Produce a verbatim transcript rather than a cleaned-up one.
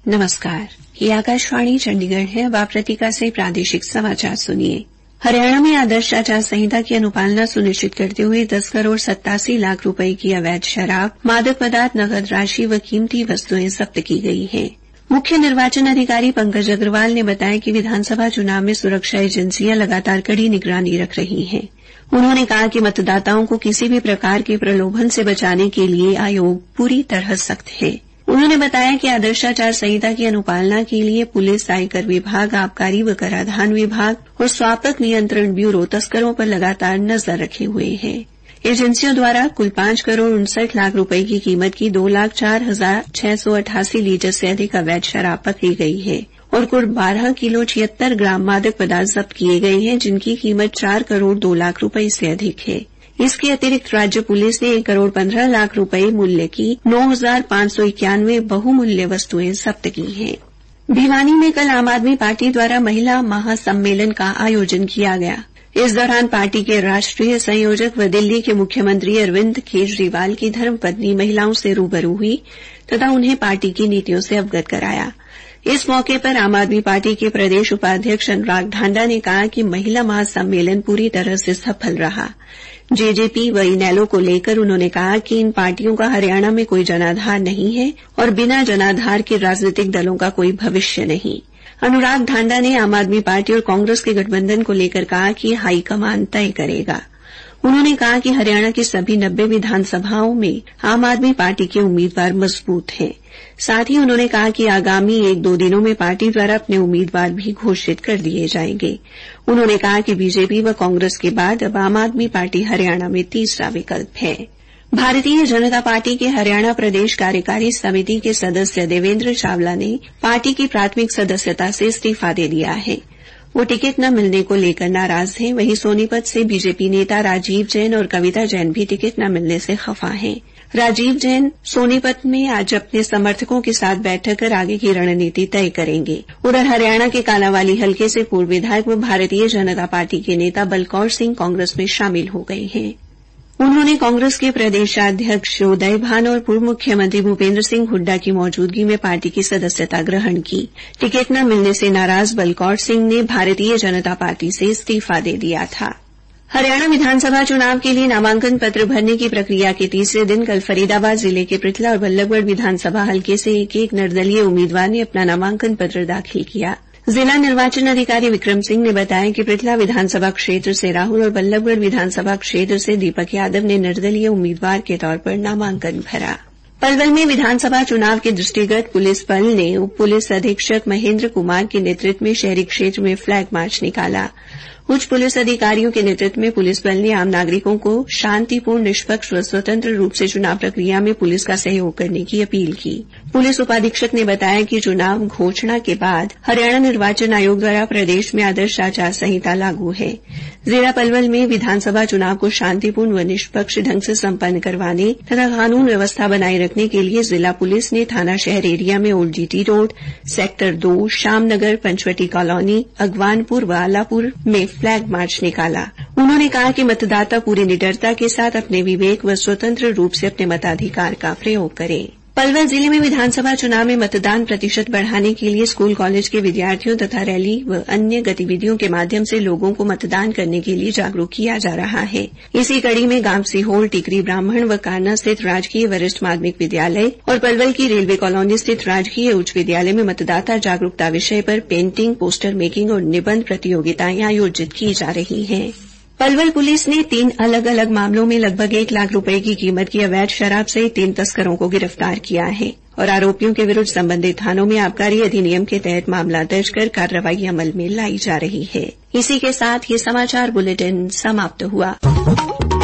नमस्कार, ये आकाशवाणी चंडीगढ़ है। अब आप प्रतिका से प्रादेशिक समाचार सुनिए। हरियाणा में आदर्श आचार संहिता की अनुपालना सुनिश्चित करते हुए दस करोड़ सत्तासी लाख रुपए की अवैध शराब, मादक पदार्थ, नकद राशि व कीमती वस्तुएं जब्त की गई हैं। मुख्य निर्वाचन अधिकारी पंकज अग्रवाल ने बताया कि विधानसभा चुनाव में सुरक्षा एजेंसियां लगातार कड़ी निगरानी रख रही हैं। उन्होंने कहा कि मतदाताओं को किसी भी प्रकार के प्रलोभन से बचाने के लिए आयोग पूरी तरह सख्त है। उन्होंने बताया कि आदर्श आचार संहिता की अनुपालना के लिए पुलिस, आयकर विभाग, आबकारी व कराधान विभाग और स्वास्थ्य नियंत्रण ब्यूरो तस्करों पर लगातार नजर रखे हुए हैं। एजेंसियों द्वारा कुल पांच करोड़ उनसठ लाख रुपए की कीमत की दो लाख चार हजार छह सौ अट्ठासी लीटर से अधिक अवैध शराब पकड़ी गई है और कुल बारह किलो छिहत्तर ग्राम मादक पदार्थ जब्त किए गए हैं, जिनकी कीमत चार करोड़ दो लाख रुपए से अधिक है। इसके अतिरिक्त राज्य पुलिस ने एक करोड़ पंद्रह लाख रुपए मूल्य की नौ हजार पांच सौ इक्यानवे बहुमूल्य वस्तुएं जब्त की हैं। भिवानी में कल आम आदमी पार्टी द्वारा महिला महासम्मेलन का आयोजन किया गया। इस दौरान पार्टी के राष्ट्रीय संयोजक व दिल्ली के मुख्यमंत्री अरविंद केजरीवाल की धर्मपत्नी महिलाओं से रूबरू हुई तथा उन्हें पार्टी की नीतियों से अवगत कराया। इस मौके पर आम आदमी पार्टी के प्रदेश उपाध्यक्ष अनुराग ढांडा ने कहा कि महिला महासम्मेलन पूरी तरह से सफल रहा। जेजेपी व इनेलो को लेकर उन्होंने कहा कि इन पार्टियों का हरियाणा में कोई जनाधार नहीं है और बिना जनाधार के राजनीतिक दलों का कोई भविष्य नहीं। अनुराग ढांडा ने आम आदमी पार्टी और कांग्रेस के गठबंधन को लेकर कहा कि हाईकमान तय करेगा। उन्होंने कहा कि हरियाणा की सभी नब्बे विधानसभाओं में आम आदमी पार्टी के उम्मीदवार मजबूत हैं। साथ ही उन्होंने कहा कि आगामी एक दो दिनों में पार्टी द्वारा अपने उम्मीदवार भी घोषित कर दिए जाएंगे। उन्होंने कहा कि बीजेपी व कांग्रेस के बाद अब आम आदमी पार्टी हरियाणा में तीसरा विकल्प है। भारतीय जनता पार्टी के हरियाणा प्रदेश कार्यकारी समिति के सदस्य देवेंद्र चावला ने पार्टी की प्राथमिक सदस्यता से इस्तीफा दे दिया है। वो टिकट न मिलने को लेकर नाराज हैं। वहीं सोनीपत से बीजेपी नेता राजीव जैन और कविता जैन भी टिकट न मिलने से खफा हैं। राजीव जैन सोनीपत में आज अपने समर्थकों के साथ बैठक कर आगे की रणनीति तय करेंगे। उधर हरियाणा के कालांवाली हलके से पूर्व विधायक व भारतीय जनता पार्टी के नेता बलकौर सिंह कांग्रेस में शामिल हो गए हैं। उन्होंने कांग्रेस के प्रदेशाध्यक्ष उदय भान और पूर्व मुख्यमंत्री भूपेंद्र सिंह हुड्डा की मौजूदगी में पार्टी की सदस्यता ग्रहण की। टिकट न मिलने से नाराज बलकौर सिंह ने भारतीय जनता पार्टी से इस्तीफा दे दिया था। हरियाणा विधानसभा चुनाव के लिए नामांकन पत्र भरने की प्रक्रिया के तीसरे दिन कल फरीदाबाद जिले के पृथला और बल्लभगढ़ विधानसभा हलके से एक एक निर्दलीय उम्मीदवार ने अपना नामांकन पत्र दाखिल किया। जिला निर्वाचन अधिकारी विक्रम सिंह ने बताया कि पृथला विधानसभा क्षेत्र से राहुल और बल्लभगढ़ विधानसभा क्षेत्र से दीपक यादव ने निर्दलीय उम्मीदवार के तौर पर नामांकन भरा। पलवल में विधानसभा चुनाव के दृष्टिगत पुलिस बल ने उप पुलिस अधीक्षक महेंद्र कुमार के नेतृत्व में शहरी क्षेत्र में फ्लैग मार्च निकाला। उच्च पुलिस अधिकारियों के नेतृत्व में पुलिस बल ने आम नागरिकों को शांतिपूर्ण, निष्पक्ष व स्वतंत्र रूप से चुनाव प्रक्रिया में पुलिस का सहयोग करने की अपील की। पुलिस उपाधीक्षक ने बताया कि चुनाव घोषणा के बाद हरियाणा निर्वाचन आयोग द्वारा प्रदेश में आदर्श आचार संहिता लागू है। जिला पलवल में विधानसभा चुनाव को शांतिपूर्ण व निष्पक्ष ढंग से संपन्न करवाने तथा कानून व्यवस्था बनाए रखने के लिए जिला पुलिस ने थाना शहर एरिया में ओल्ड जीटी रोड, सेक्टर दो, श्यामनगर, पंचवटी कॉलोनी, अगवानपुर व आलापुर में फ्लैग मार्च निकाला। उन्होंने कहा कि मतदाता पूरी निडरता के साथ अपने विवेक व स्वतंत्र रूप से अपने मताधिकार का प्रयोग करें। पलवल जिले में विधानसभा चुनाव में मतदान प्रतिशत बढ़ाने के लिए स्कूल कॉलेज के विद्यार्थियों तथा रैली व अन्य गतिविधियों के माध्यम से लोगों को मतदान करने के लिए जागरूक किया जा रहा है। इसी कड़ी में गांव सीहोर, टिकरी ब्राह्मण व कान्ना स्थित राजकीय वरिष्ठ माध्यमिक विद्यालय और पलवल की रेलवे कॉलोनी स्थित राजकीय उच्च विद्यालय में मतदाता जागरूकता विषय पर पेंटिंग, पोस्टर मेकिंग और निबंध प्रतियोगिताएं आयोजित की जा रही हैं। पलवल पुलिस ने तीन अलग अलग मामलों में लगभग एक लाख रुपए की कीमत की अवैध शराब सहित तीन तस्करों को गिरफ्तार किया है और आरोपियों के विरुद्ध संबंधित थानों में आबकारी अधिनियम के तहत मामला दर्ज कर कार्रवाई अमल में लाई जा रही है। इसी के साथ ये समाचार बुलेटिन समाप्त हुआ।